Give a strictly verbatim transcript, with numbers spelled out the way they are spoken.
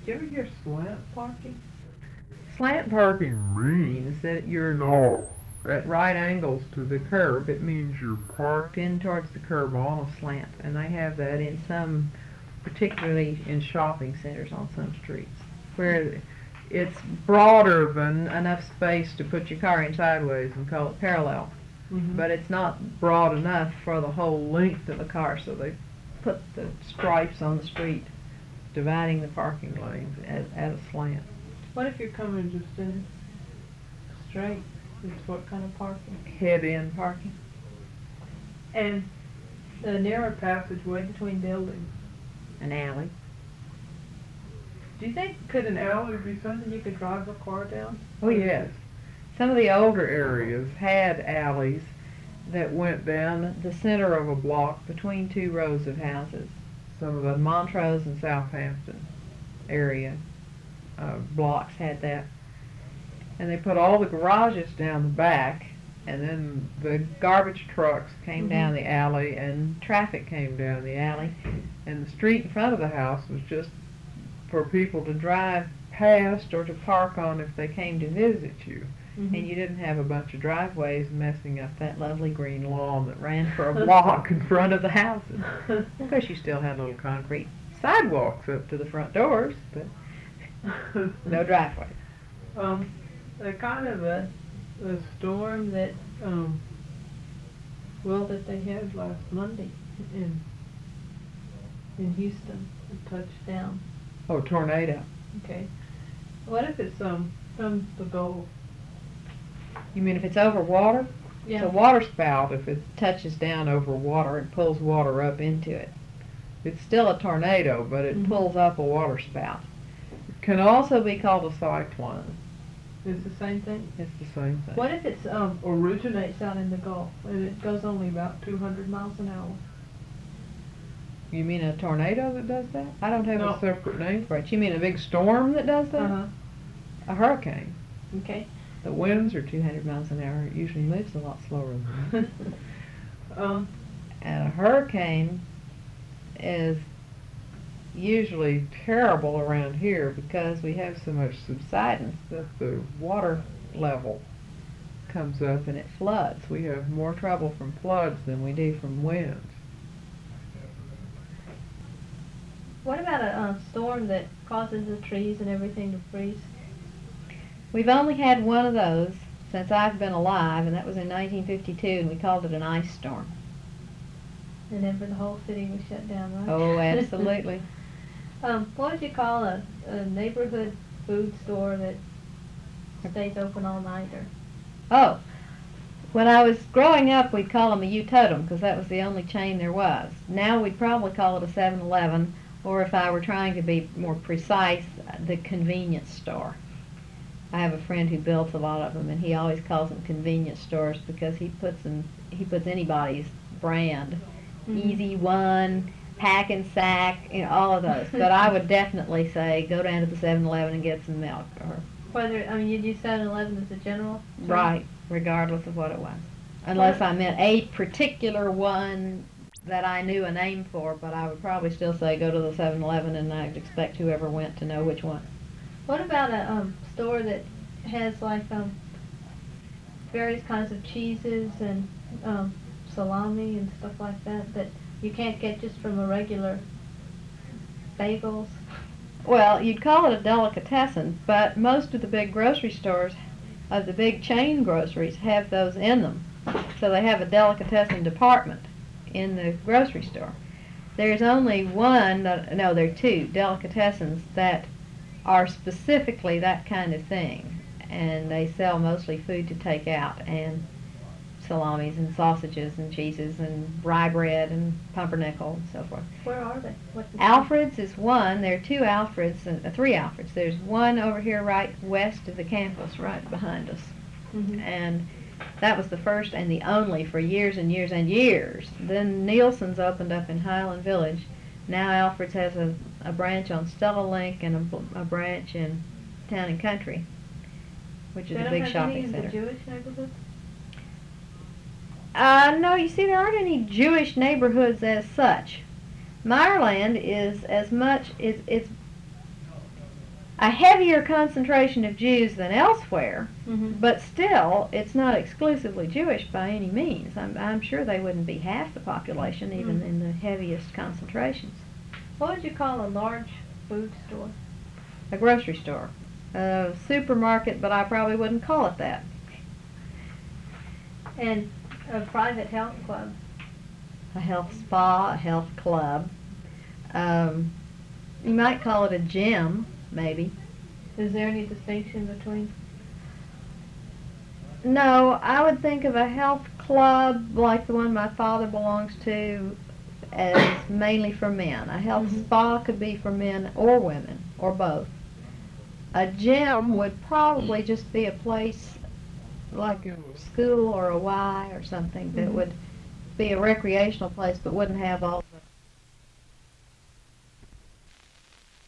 you ever hear slant parking? Slant parking means that you're no at right angles to the curb. It means you're parked in towards the curb on a slant, and they have that in some, particularly in shopping centers on some streets, where it's broader than enough space to put your car in sideways and call it parallel. Mm-hmm. But it's not broad enough for the whole length of the car, so they put the stripes on the street dividing the parking lanes at, at a slant. What if you're coming just in straight? It's what kind of parking? Head-in parking. And the narrow passageway between buildings. An alley. Do you think, could an alley be something you could drive a car down? Oh, yes. Some of the older areas had alleys that went down the center of a block between two rows of houses. Some of the Montrose and Southampton area uh, blocks had that. And they put all the garages down the back, and then the garbage trucks came mm-hmm. down the alley, and traffic came down the alley, and the street in front of the house was just for people to drive past or to park on if they came to visit you. Mm-hmm. And you didn't have a bunch of driveways messing up that lovely green lawn that ran for a block in front of the houses. Of course, you still had little concrete sidewalks up to the front doors, but no driveways. Um, a kind of a, a storm that, um, well, that they had last Monday in in Houston, it touched down. Oh, tornado. Okay. What if it's um from the Gulf? You mean if it's over water? Yeah. It's a water spout if it touches down over water and pulls water up into it. It's still a tornado, but it mm-hmm. pulls up a water spout. It can also be called a cyclone. It's the same thing? It's the same thing. What if it um, originates out in the Gulf and it goes only about two hundred miles an hour? You mean a tornado that does that? I don't have no. a separate name for it. You mean a big storm that does that? Uh-huh. A hurricane. Okay. The winds are two hundred miles an hour. It usually moves a lot slower than that. um, and a hurricane is usually terrible around here because we have so much subsidence that the water level comes up and it floods. We have more trouble from floods than we do from winds. What about a uh, storm that causes the trees and everything to freeze? We've only had one of those since I've been alive, and that was in nineteen fifty-two, and we called it an ice storm. And then for the whole city was shut down, right? Oh, absolutely. um, what would you call a, a neighborhood food store that stays open all night? Or? Oh, when I was growing up, we'd call them a U-Totem because that was the only chain there was. Now we'd probably call it a seven eleven, or if I were trying to be more precise, the convenience store. I have a friend who builds a lot of them, and he always calls them convenience stores because he puts them, he puts anybody's brand, mm-hmm. Easy One, Pack and Sack, you know, all of those. But I would definitely say go down to the seven eleven and get some milk. Or whether I mean you'd use seven eleven as a general term? Right, regardless of what it was, unless what? I meant a particular one that I knew a name for. But I would probably still say go to the seven eleven, and I'd expect whoever went to know which one. What about a um, store that has like um, various kinds of cheeses and um, salami and stuff like that that you can't get just from a regular bagels? Well, you'd call it a delicatessen, but most of the big grocery stores, of the big chain groceries, have those in them. So they have a delicatessen department in the grocery store. There's only one, no, there are two delicatessens that are specifically that kind of thing, and they sell mostly food to take out, and salamis and sausages and cheeses and rye bread and pumpernickel and so forth. Where are they? What's the Alfred's is one. There are two Alfreds, uh, three Alfreds. There's one over here right west of the campus, right behind us, mm-hmm. and that was the first and the only for years and years and years. Then Nielsen's opened up in Highland Village. Now Alfred's has a, a branch on Stella Link and a, a branch in Town and Country, which is they a big shopping center. center. The Jewish neighborhood? Uh, no, you see, there aren't any Jewish neighborhoods as such. Meyerland is as much, it's, it's a heavier concentration of Jews than elsewhere, Mm-hmm. but still, it's not exclusively Jewish by any means. I'm, I'm sure they wouldn't be half the population, even Mm. in the heaviest concentrations. What would you call a large food store? A grocery store, a supermarket, but I probably wouldn't call it that. And a private health club? A health spa, a health club. Um, you might call it a gym, maybe. Is there any distinction between? No, I would think of a health club like the one my father belongs to as mainly for men. A health Mhm. spa could be for men or women, or both. A gym would probably just be a place like a school or a Y or something that Mhm. would be a recreational place but wouldn't have all the